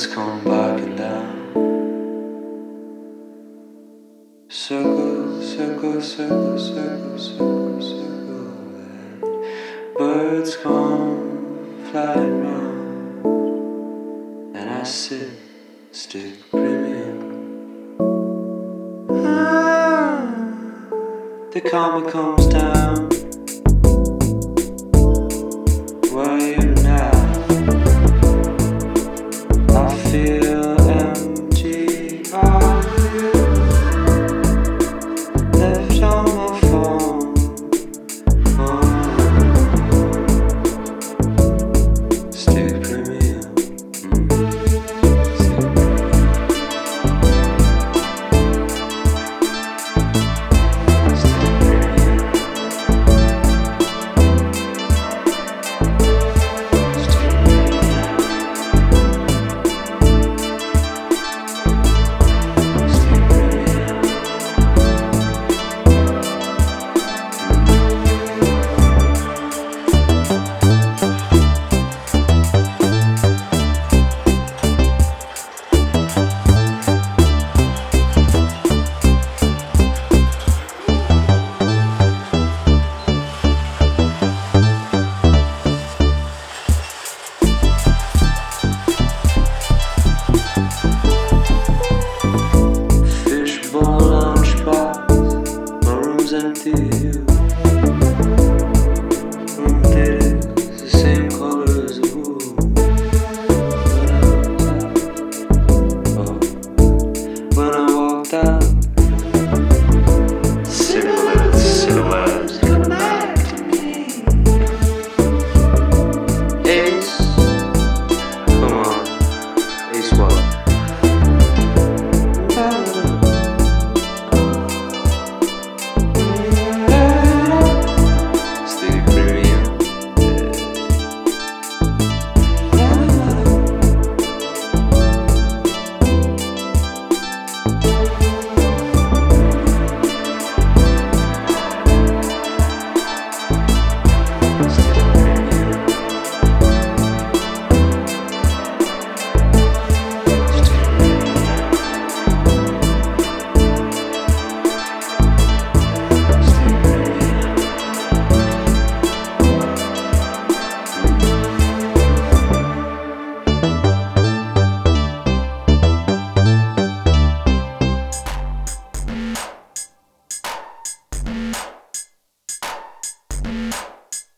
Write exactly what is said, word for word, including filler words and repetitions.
birds come barking down. Circle, circle, circle, circle, circle, circle, and birds come flying round, and I sit, stick premium. Ah, the karma comes down. Where are you now? I feel empty. Are you left on my phone? Oh, stick premium. Mm. Stick Fishbowl lunchbox, my room's empty.